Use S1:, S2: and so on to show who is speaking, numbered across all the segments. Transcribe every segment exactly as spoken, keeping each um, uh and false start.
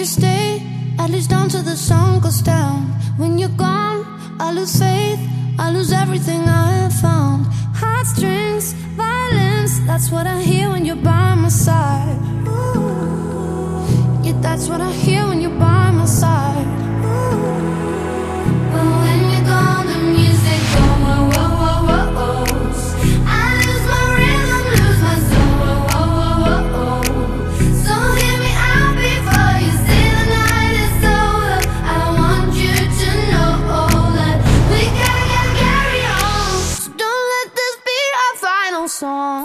S1: stay, at least until the sun goes down. When you're gone, I lose faith, I lose everything I have found. Heartstrings, violence, that's what I hear when you're by my side. Yeah, that's what I hear when you're by my side. But when you're gone, the music goes whoa, whoa, whoa, whoa, whoa. I lose my rhythm, lose my soul, whoa, whoa, whoa, whoa, whoa. So hear me out before you say the night is over. I want you to know that we gotta, gotta carry on. So don't let this be our final song.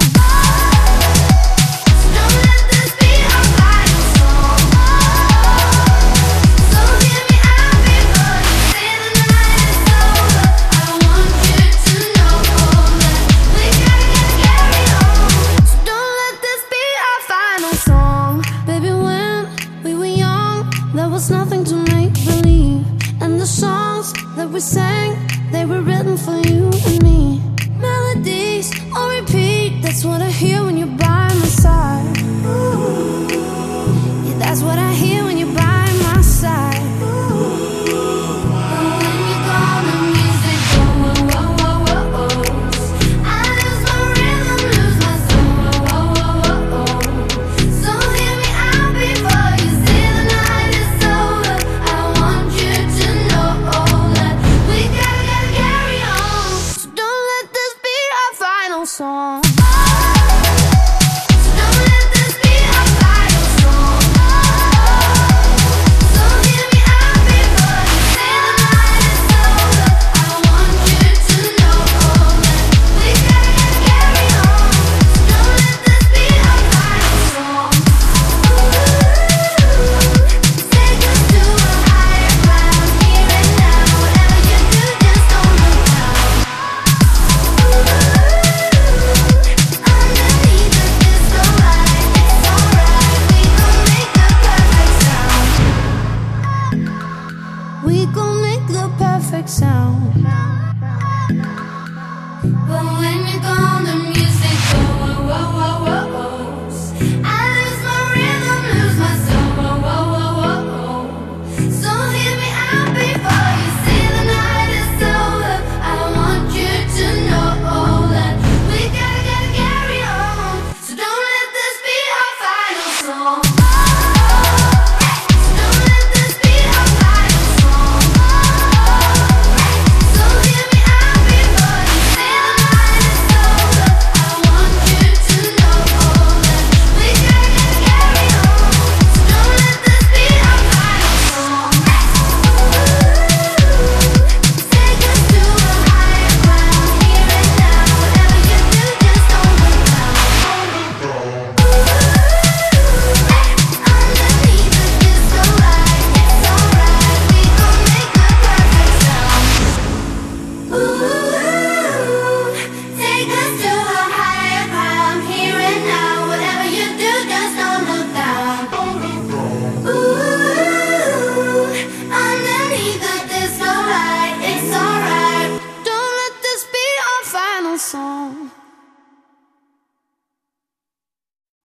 S1: Nothing to make believe, and the songs that we sang, they were written for you and me. Melodies on repeat, that's what I hear when you're by my side. Yeah, that's what I hear when you're by my side. Song. We gon' make the perfect sound.